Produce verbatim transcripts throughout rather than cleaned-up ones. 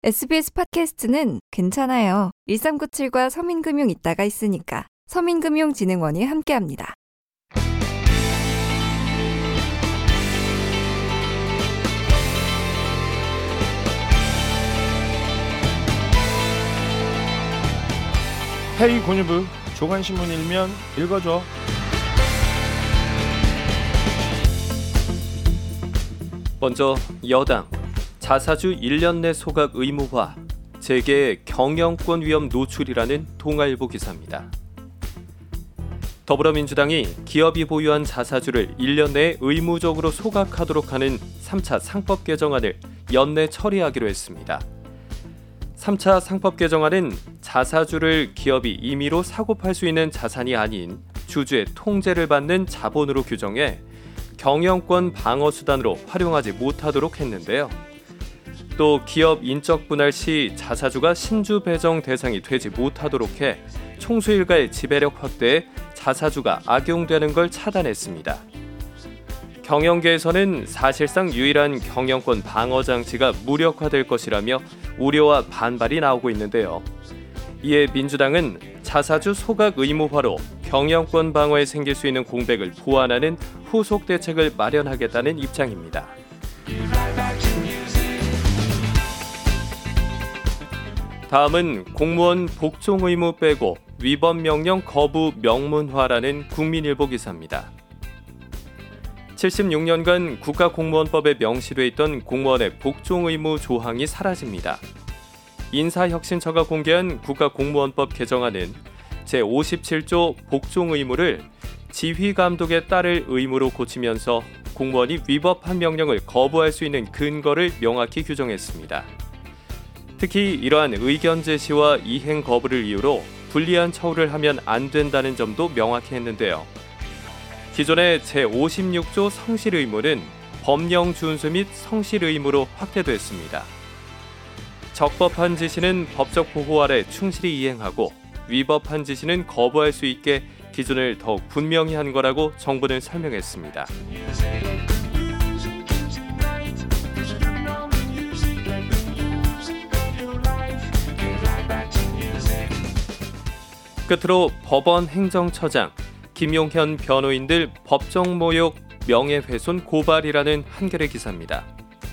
에스비에스 팟캐스트는 괜찮아요. 일삼구칠과 서민금융 있다가 있으니까. 서민금융진흥원이 함께합니다. 헤이 권유부 조간신문 일면 읽어줘. 먼저 여당 자사주 일 년 내 소각 의무화, 재계 경영권 위험 노출이라는 동아일보 기사입니다. 더불어민주당이 기업이 보유한 자사주를 일 년 내에 의무적으로 소각하도록 하는 삼 차 상법 개정안을 연내 처리하기로 했습니다. 삼 차 상법 개정안은 자사주를 기업이 임의로 사고 팔 수 있는 자산이 아닌 주주의 통제를 받는 자본으로 규정해 경영권 방어 수단으로 활용하지 못하도록 했는데요. 또 기업 인적 분할 시 자사주가 신주 배정 대상이 되지 못하도록 해 총수 일가의 지배력 확대에 자사주가 악용되는 걸 차단했습니다. 경영계에서는 사실상 유일한 경영권 방어 장치가 무력화될 것이라며 우려와 반발이 나오고 있는데요. 이에 민주당은 자사주 소각 의무화로 경영권 방어에 생길 수 있는 공백을 보완하는 후속 대책을 마련하겠다는 입장입니다. 다음은 공무원 복종 의무 빼고 위법 명령 거부 명문화라는 국민일보 기사입니다. 칠십육 년간 국가공무원법에 명시돼 있던 공무원의 복종 의무 조항이 사라집니다. 인사혁신처가 공개한 국가공무원법 개정안은 제오십칠 조 복종 의무를 지휘감독에 따를 의무로 고치면서 공무원이 위법한 명령을 거부할 수 있는 근거를 명확히 규정했습니다. 특히 이러한 의견 제시와 이행 거부를 이유로 불리한 처우를 하면 안 된다는 점도 명확히 했는데요. 기존의 제오십육 조 성실 의무는 법령 준수 및 성실 의무로 확대됐습니다. 적법한 지시는 법적 보호 아래 충실히 이행하고 위법한 지시는 거부할 수 있게 기준을 더욱 분명히 한 거라고 정부는 설명했습니다. 끝으로 법원 행정처장, 김용현 변호인들 법정 모욕 명예훼손 고발이라는 한겨레 기사입니다.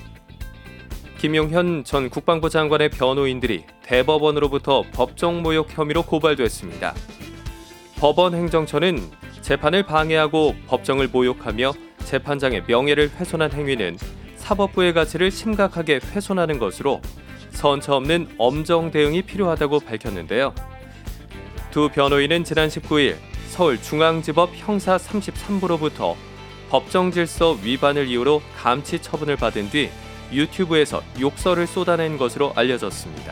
김용현 전 국방부 장관의 변호인들이 대법원으로부터 법정 모욕 혐의로 고발됐습니다. 법원 행정처는 재판을 방해하고 법정을 모욕하며 재판장의 명예를 훼손한 행위는 사법부의 가치를 심각하게 훼손하는 것으로 선처 없는 엄정 대응이 필요하다고 밝혔는데요. 두 변호인은 지난 십구 일 서울중앙지법 형사 삼십삼 부로부터 법정 질서 위반을 이유로 감치 처분을 받은 뒤 유튜브에서 욕설을 쏟아낸 것으로 알려졌습니다.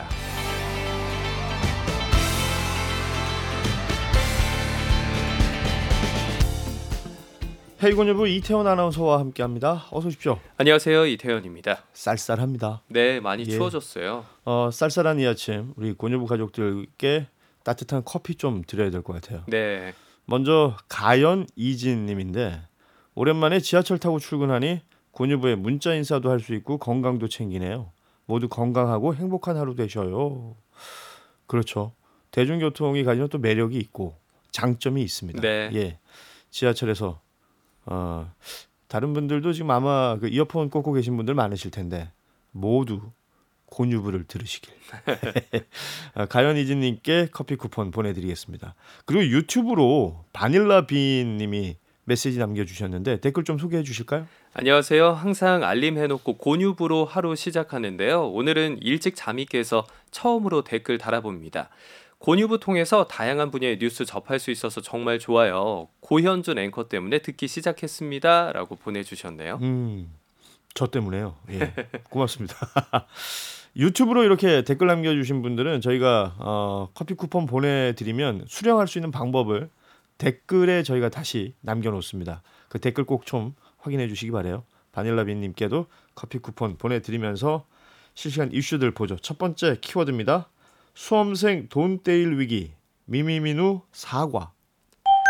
헤이 권유부 이태원 아나운서와 함께합니다. 어서 오십시오. 안녕하세요, 이태원입니다. 쌀쌀합니다. 네, 많이 예. 추워졌어요. 어, 쌀쌀한 이 아침 우리 권유부 가족들께 따뜻한 커피 좀 드려야 될 것 같아요. 네. 먼저 가연 이진님인데 오랜만에 지하철 타고 출근하니 권유부에 문자 인사도 할 수 있고 건강도 챙기네요. 모두 건강하고 행복한 하루 되셔요. 그렇죠. 대중교통이 가지는 또 매력이 있고 장점이 있습니다. 네. 예, 지하철에서 어, 다른 분들도 지금 아마 그 이어폰 꽂고 계신 분들 많으실 텐데 모두 권유부를 들으시길. 가연 이진님께 커피 쿠폰 보내드리겠습니다. 그리고 유튜브로 바닐라빈님이 메시지 남겨주셨는데 댓글 좀 소개해 주실까요? 안녕하세요. 항상 알림 해놓고 권유부로 하루 시작하는데요. 오늘은 일찍 잠이 깨서 처음으로 댓글 달아봅니다. 권유부 통해서 다양한 분야의 뉴스 접할 수 있어서 정말 좋아요. 고현준 앵커 때문에 듣기 시작했습니다. 라고 보내주셨네요. 음, 저 때문에요. 예, 고맙습니다. 유튜브로 이렇게 댓글 남겨주신 분들은 저희가 어, 커피 쿠폰 보내드리면 수령할 수 있는 방법을 댓글에 저희가 다시 남겨놓습니다. 그 댓글 꼭 좀 확인해 주시기 바래요. 바닐라빈님께도 커피 쿠폰 보내드리면서 실시간 이슈들 보죠. 첫 번째 키워드입니다. 수험생 돈 떼일 위기, 미미민우 사과.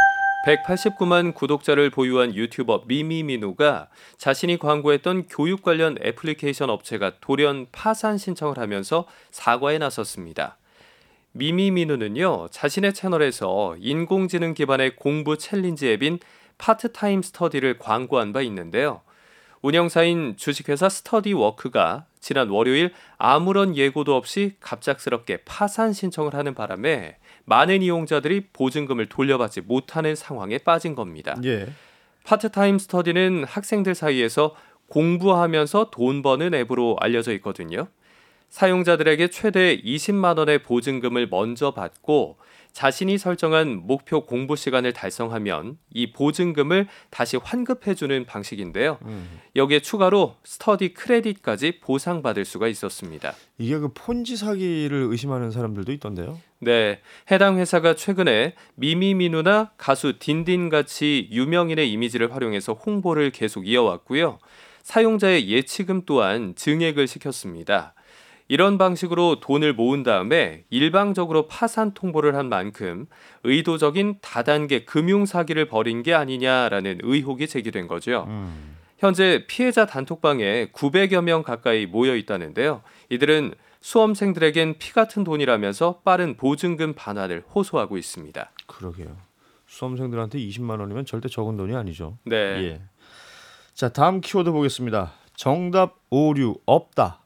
백팔십구만 구독자를 보유한 유튜버 미미민우가 자신이 광고했던 교육 관련 애플리케이션 업체가 돌연 파산 신청을 하면서 사과에 나섰습니다. 미미민우는요, 자신의 채널에서 인공지능 기반의 공부 챌린지 앱인 파트타임 스터디를 광고한 바 있는데요. 운영사인 주식회사 스터디워크가 지난 월요일 아무런 예고도 없이 갑작스럽게 파산 신청을 하는 바람에 많은 이용자들이 보증금을 돌려받지 못하는 상황에 빠진 겁니다. 예. 파트타임 스터디는 학생들 사이에서 공부하면서 돈 버는 앱으로 알려져 있거든요. 사용자들에게 최대 이십만 원의 보증금을 먼저 받고 자신이 설정한 목표 공부 시간을 달성하면 이 보증금을 다시 환급해주는 방식인데요. 음. 여기에 추가로 스터디 크레딧까지 보상받을 수가 있었습니다. 이게 그 폰지 사기를 의심하는 사람들도 있던데요. 네, 해당 회사가 최근에 미미민우나 가수 딘딘같이 유명인의 이미지를 활용해서 홍보를 계속 이어왔고요. 사용자의 예치금 또한 증액을 시켰습니다. 이런 방식으로 돈을 모은 다음에 일방적으로 파산 통보를 한 만큼 의도적인 다단계 금융 사기를 벌인 게 아니냐라는 의혹이 제기된 거죠. 음. 현재 피해자 단톡방에 구백여 명 가까이 모여 있다는데요. 이들은 수험생들에겐 피 같은 돈이라면서 빠른 보증금 반환을 호소하고 있습니다. 그러게요. 수험생들한테 이십만 원이면 절대 적은 돈이 아니죠. 네. 예. 자, 다음 키워드 보겠습니다. 정답 오류 없다.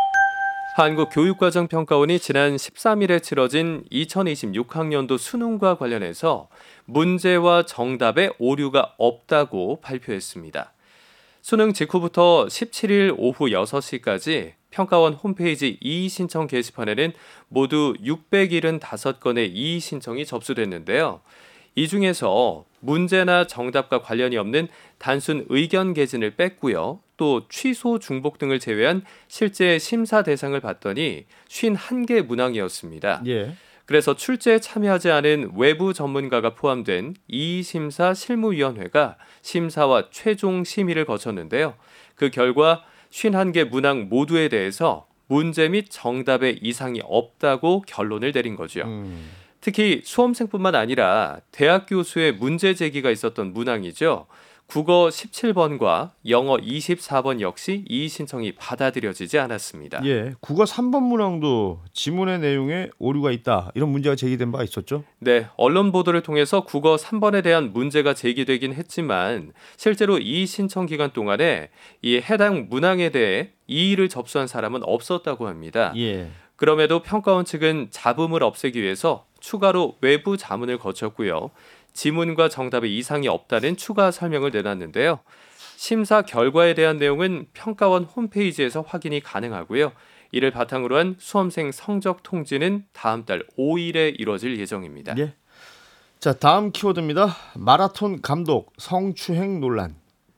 한국교육과정평가원이 지난 십삼 일에 치러진 이천이십육 학년도 수능과 관련해서 문제와 정답에 오류가 없다고 발표했습니다. 수능 직후부터 십칠 일 오후 여섯 시까지 평가원 홈페이지 이의 신청 게시판에는 모두 육백칠십오 건의 이의 신청이 접수됐는데요. 이 중에서 문제나 정답과 관련이 없는 단순 의견 개진을 뺐고요. 또 취소 중복 등을 제외한 실제 심사 대상을 봤더니 오십일 개 문항이었습니다. 예. 그래서 출제에 참여하지 않은 외부 전문가가 포함된 이의 심사 실무위원회가 심사와 최종 심의를 거쳤는데요. 그 결과 오십일 개 문항 모두에 대해서 문제 및 정답에 이상이 없다고 결론을 내린 거죠. 음. 특히 수험생뿐만 아니라 대학 교수의 문제 제기가 있었던 문항이죠. 국어 십칠 번과 영어 이십사 번 역시 이의 신청이 받아들여지지 않았습니다. 예. 국어 삼 번 문항도 지문의 내용에 오류가 있다. 이런 문제가 제기된 바가 있었죠? 네, 언론 보도를 통해서 국어 삼 번에 대한 문제가 제기되긴 했지만 실제로 이의 신청 기간 동안에 이 해당 문항에 대해 이의를 접수한 사람은 없었다고 합니다. 예. 그럼에도 평가원 측은 잡음을 없애기 위해서 추가로 외부 자문을 거쳤고요. 지문과 정답에 이상이 없다는 추가 설명을 내놨는데요. 심사 결과에 대한 내용은 평가원 홈페이지에서 확인이 가능하고요. 이를 바탕으로 한 수험생 성적 통지는 다음 달 오 일에 이뤄질 예정입니다. 예. 자, 다음 키워드입니다. 마라톤 감독 성추행 논란.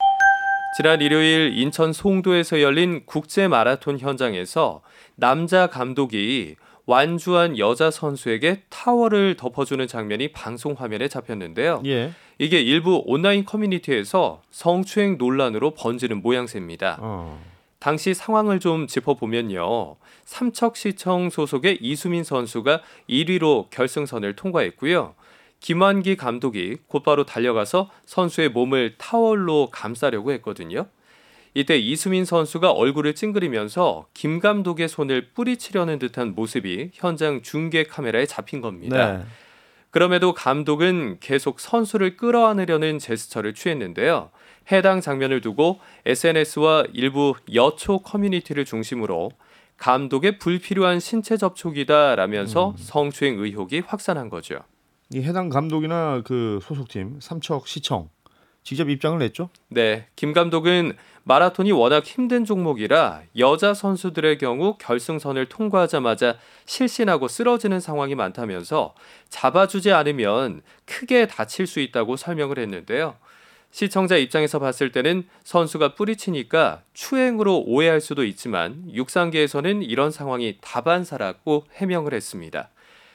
지난 일요일 인천 송도에서 열린 국제 마라톤 현장에서 남자 감독이 완주한 여자 선수에게 타월을 덮어주는 장면이 방송 화면에 잡혔는데요. 예. 이게 일부 온라인 커뮤니티에서 성추행 논란으로 번지는 모양새입니다. 어. 당시 상황을 좀 짚어보면요. 삼척시청 소속의 이수민 선수가 일 위로 결승선을 통과했고요. 김환기 감독이 곧바로 달려가서 선수의 몸을 타월로 감싸려고 했거든요. 이때 이수민 선수가 얼굴을 찡그리면서 김 감독의 손을 뿌리치려는 듯한 모습이 현장 중계 카메라에 잡힌 겁니다. 네. 그럼에도 감독은 계속 선수를 끌어안으려는 제스처를 취했는데요. 해당 장면을 두고 에스엔에스와 일부 여초 커뮤니티를 중심으로 감독의 불필요한 신체 접촉이다라면서 음. 성추행 의혹이 확산한 거죠. 이 해당 감독이나 그 소속팀 삼척시청 직접 입장을 냈죠? 네, 김 감독은 마라톤이 워낙 힘든 종목이라 여자 선수들의 경우 결승선을 통과하자마자 실신하고 쓰러지는 상황이 많다면서 잡아주지 않으면 크게 다칠 수 있다고 설명을 했는데요. 시청자 입장에서 봤을 때는 선수가 뿌리치니까 추행으로 오해할 수도 있지만 육상계에서는 이런 상황이 다반사라고 해명을 했습니다.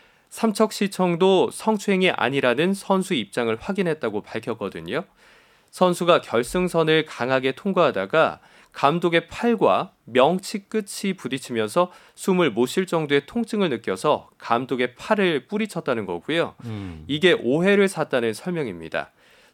삼척시청도 성추행이 아니라는 선수 입장을 확인했다고 밝혔거든요. 선수가 결승선을 강하게 통과하다가 감독의 팔과 명치 끝이 부딪히면서 숨을 못 쉴 정도의 통증을 느껴서 감독의 팔을 뿌리쳤다는 거고요. 음. 이게 오해를 샀다는 설명입니다.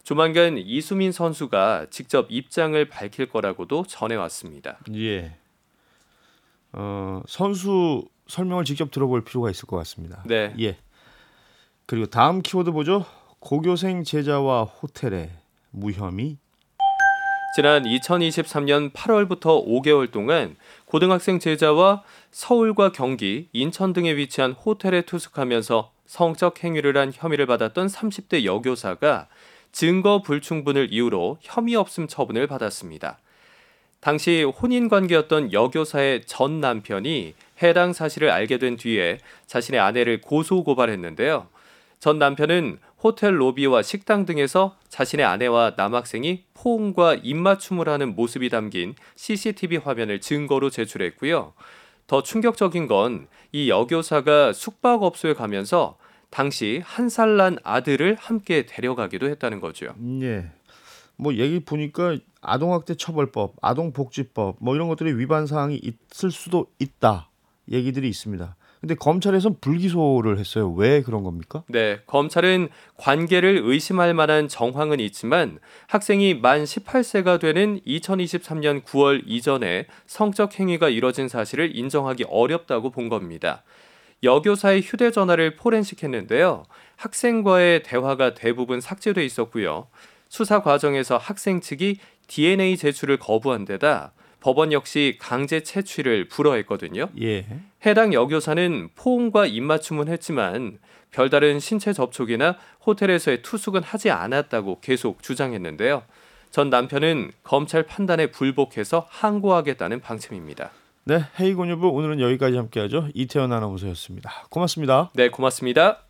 조만간 이수민 선수가 직접 입장을 밝힐 거라고도 전해왔습니다. 예. 어, 선수 설명을 직접 들어볼 필요가 있을 것 같습니다. 네. 예. 그리고 다음 키워드 보죠. 고교생 제자와 호텔에 무혐의. 지난 이천이십삼 년 팔월부터 오 개월 동안 고등학생 제자와 서울과 경기, 인천 등에 위치한 호텔에 투숙하면서 성적 행위를 한 혐의를 받았던 삼십 대 여교사가 증거 불충분을 이유로 혐의 없음 처분을 받았습니다. 당시 혼인관계였던 여교사의 전 남편이 해당 사실을 알게 된 뒤에 자신의 아내를 고소고발했는데요. 전 남편은 호텔 로비와 식당 등에서 자신의 아내와 남학생이 포옹과 입맞춤을 하는 모습이 담긴 씨씨티비 화면을 증거로 제출했고요. 더 충격적인 건 이 여교사가 숙박업소에 가면서 당시 한 살 난 아들을 함께 데려가기도 했다는 거죠. 예. 뭐 얘기 보니까 아동학대 처벌법, 아동복지법 뭐 이런 것들이 위반 사항이 있을 수도 있다 얘기들이 있습니다. 근데 검찰에선 불기소를 했어요. 왜 그런 겁니까? 네, 검찰은 관계를 의심할 만한 정황은 있지만 학생이 만 열여덟 세가 되는 이천이십삼 년 구월 이전에 성적 행위가 이뤄진 사실을 인정하기 어렵다고 본 겁니다. 여교사의 휴대전화를 포렌식했는데요. 학생과의 대화가 대부분 삭제돼 있었고요. 수사 과정에서 학생 측이 디엔에이 제출을 거부한 데다 법원 역시 강제 채취를 불허했거든요. 예. 해당 여교사는 포옹과 입맞춤은 했지만 별다른 신체 접촉이나 호텔에서의 투숙은 하지 않았다고 계속 주장했는데요. 전 남편은 검찰 판단에 불복해서 항고하겠다는 방침입니다. 네, 헤이곤유부 오늘은 여기까지 함께하죠. 이태원 아나운서였습니다. 고맙습니다. 네, 고맙습니다.